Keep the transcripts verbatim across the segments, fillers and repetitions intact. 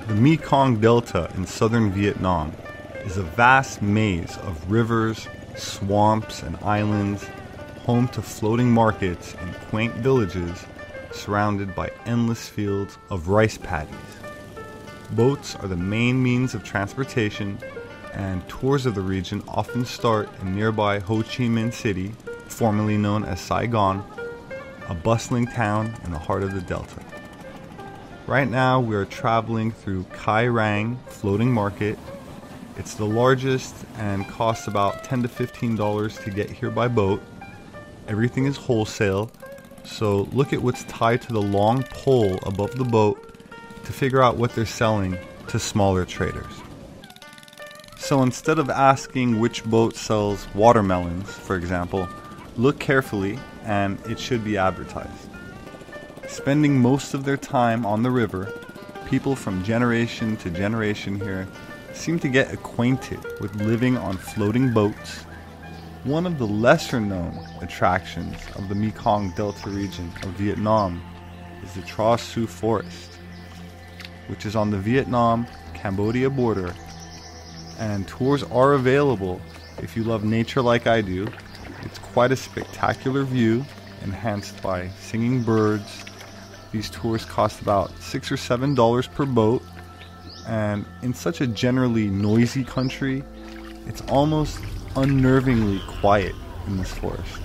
The Mekong Delta in southern Vietnam is a vast maze of rivers, swamps, and islands, home to floating markets and quaint villages surrounded by endless fields of rice paddies. Boats are the main means of transportation, and tours of the region often start in nearby Ho Chi Minh City, formerly known as Saigon, a bustling town in the heart of the Delta. Right now we are traveling through Kai Rang Floating Market. It's the largest and costs about ten to fifteen dollars to get here by boat. Everything is wholesale, so look at what's tied to the long pole above the boat to figure out what they're selling to smaller traders. So instead of asking which boat sells watermelons, for example, look carefully and it should be advertised. Spending most of their time on the river, people from generation to generation here seem to get acquainted with living on floating boats. One of the lesser known attractions of the Mekong Delta region of Vietnam is the Tra Su Forest, which is on the Vietnam-Cambodia border, and tours are available if you love nature like I do. It's quite a spectacular view, enhanced by singing birds. These tours cost about six or seven dollars per boat, and in such a generally noisy country, it's almost unnervingly quiet in this forest.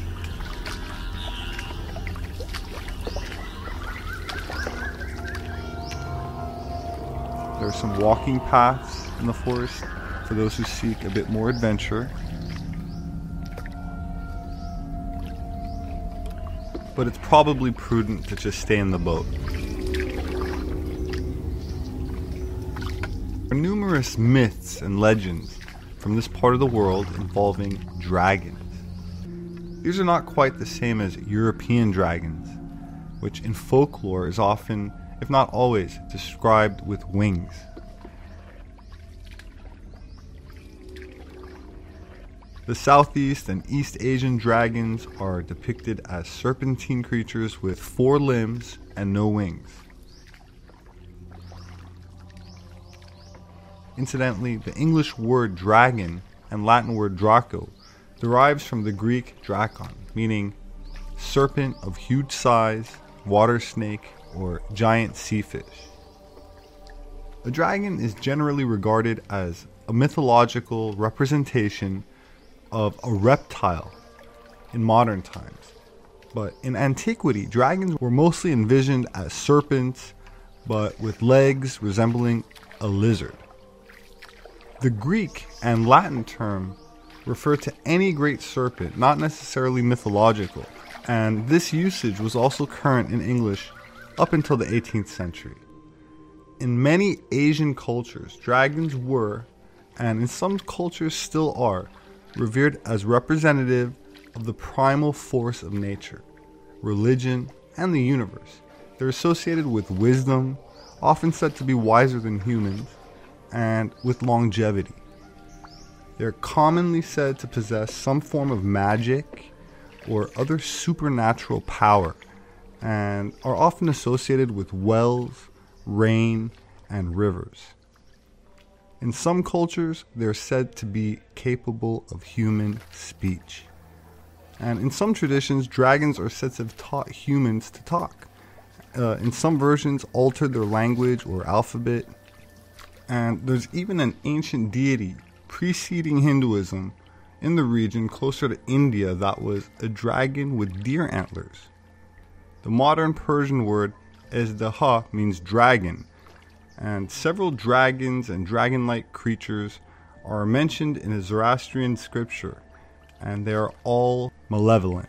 There are some walking paths in the forest for those who seek a bit more adventure. But it's probably prudent to just stay in the boat. There are numerous myths and legends from this part of the world involving dragons. These are not quite the same as European dragons, which in folklore is often, if not always, described with wings. The Southeast and East Asian dragons are depicted as serpentine creatures with four limbs and no wings. Incidentally, the English word dragon and Latin word draco derives from the Greek drakon, meaning serpent of huge size, water snake, or giant sea fish. A dragon is generally regarded as a mythological representation of a reptile in modern times. But in antiquity, dragons were mostly envisioned as serpents, but with legs resembling a lizard. The Greek and Latin term refer to any great serpent, not necessarily mythological, and this usage was also current in English up until the eighteenth century. In many Asian cultures, dragons were, and in some cultures still are, revered as representative of the primal force of nature, religion, and the universe. They're associated with wisdom, often said to be wiser than humans, and with longevity. They're commonly said to possess some form of magic or other supernatural power, and are often associated with wells, rain, and rivers. In some cultures, they're said to be capable of human speech. And in some traditions, dragons are said to have taught humans to talk. Uh, in some versions, altered their language or alphabet. And there's even an ancient deity preceding Hinduism in the region closer to India that was a dragon with deer antlers. The modern Persian word Ezdaha means dragon, and several dragons and dragon-like creatures are mentioned in a Zoroastrian scripture, and they are all malevolent.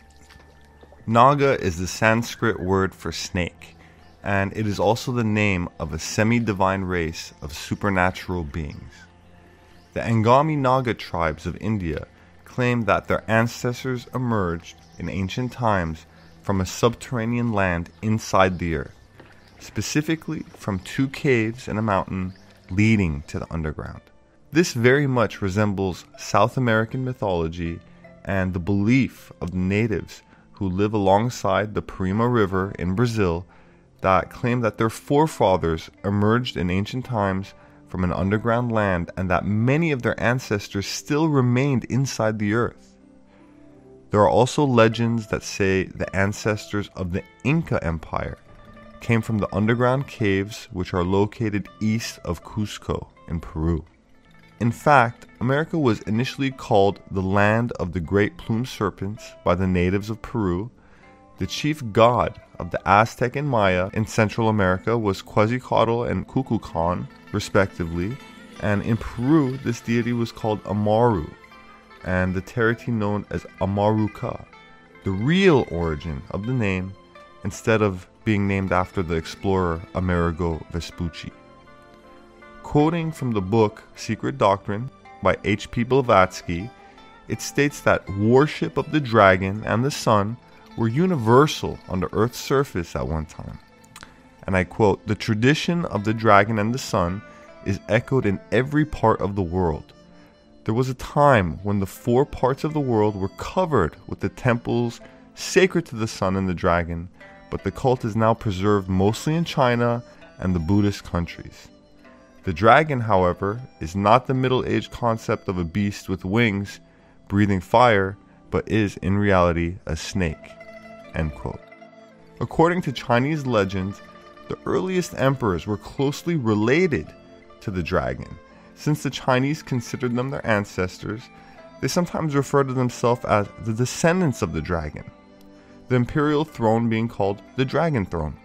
Naga is the Sanskrit word for snake, and it is also the name of a semi-divine race of supernatural beings. The Angami Naga tribes of India claim that their ancestors emerged in ancient times from a subterranean land inside the earth, specifically from two caves in a mountain leading to the underground. This very much resembles South American mythology and the belief of the natives who live alongside the Parima River in Brazil that claim that their forefathers emerged in ancient times from an underground land and that many of their ancestors still remained inside the earth. There are also legends that say the ancestors of the Inca Empire came from the underground caves which are located east of Cusco in Peru. In fact, America was initially called the land of the great plumed serpents by the natives of Peru. The chief god of the Aztec and Maya in Central America was Quetzalcoatl and Kukulkan, respectively, and in Peru this deity was called Amaru, and the deity known as Amaruca, the real origin of the name, instead of being named after the explorer Amerigo Vespucci. Quoting from the book Secret Doctrine by H P Blavatsky, it states that worship of the dragon and the sun were universal on the Earth's surface at one time. And I quote, "The tradition of the dragon and the sun is echoed in every part of the world. There was a time when the four parts of the world were covered with the temples sacred to the sun and the dragon, but the cult is now preserved mostly in China and the Buddhist countries. The dragon, however, is not the middle-aged concept of a beast with wings, breathing fire, but is in reality a snake." End quote. According to Chinese legends, the earliest emperors were closely related to the dragon. Since the Chinese considered them their ancestors, they sometimes refer to themselves as the descendants of the dragon, the imperial throne being called the Dragon Throne.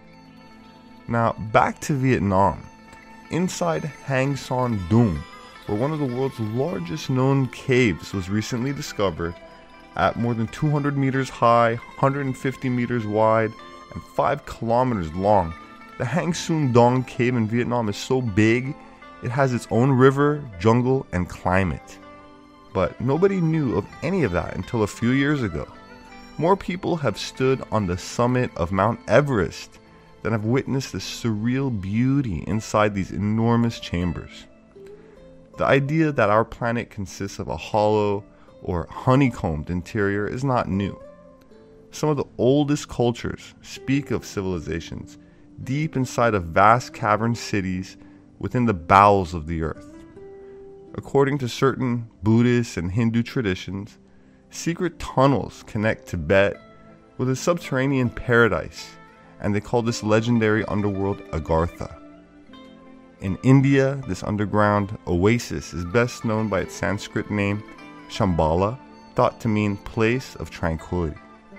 Now, back to Vietnam. Inside Hang Son Doong, where one of the world's largest known caves was recently discovered, at more than two hundred meters high, one hundred fifty meters wide, and five kilometers long, the Hang Son Doong cave in Vietnam is so big, it has its own river, jungle, and climate. But nobody knew of any of that until a few years ago. More people have stood on the summit of Mount Everest than have witnessed the surreal beauty inside these enormous chambers. The idea that our planet consists of a hollow or honeycombed interior is not new. Some of the oldest cultures speak of civilizations deep inside of vast cavern cities within the bowels of the earth. According to certain Buddhist and Hindu traditions, secret tunnels connect Tibet with a subterranean paradise, and they call this legendary underworld Agartha. In India, this underground oasis is best known by its Sanskrit name, Shambhala, thought to mean place of tranquility.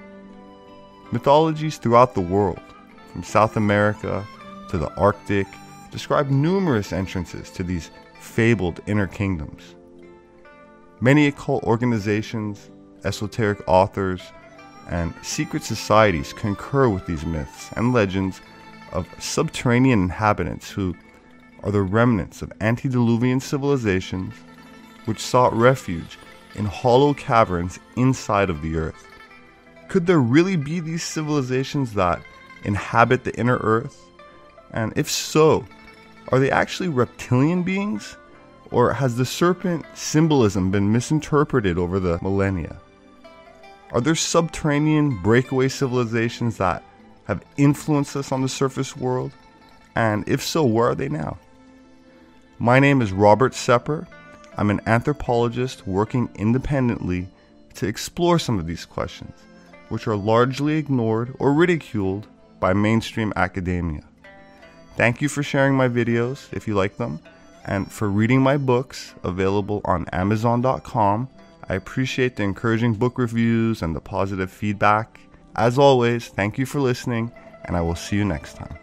Mythologies throughout the world, from South America to the Arctic, describe numerous entrances to these fabled inner kingdoms. Many occult organizations, esoteric authors, and secret societies concur with these myths and legends of subterranean inhabitants who are the remnants of antediluvian civilizations which sought refuge in hollow caverns inside of the earth. Could there really be these civilizations that inhabit the inner earth? And if so, are they actually reptilian beings? Or has the serpent symbolism been misinterpreted over the millennia? Are there subterranean breakaway civilizations that have influenced us on the surface world? And if so, where are they now? My name is Robert Sepper. I'm an anthropologist working independently to explore some of these questions, which are largely ignored or ridiculed by mainstream academia. Thank you for sharing my videos if you like them, and for reading my books available on Amazon dot com. I appreciate the encouraging book reviews and the positive feedback. As always, thank you for listening, and I will see you next time.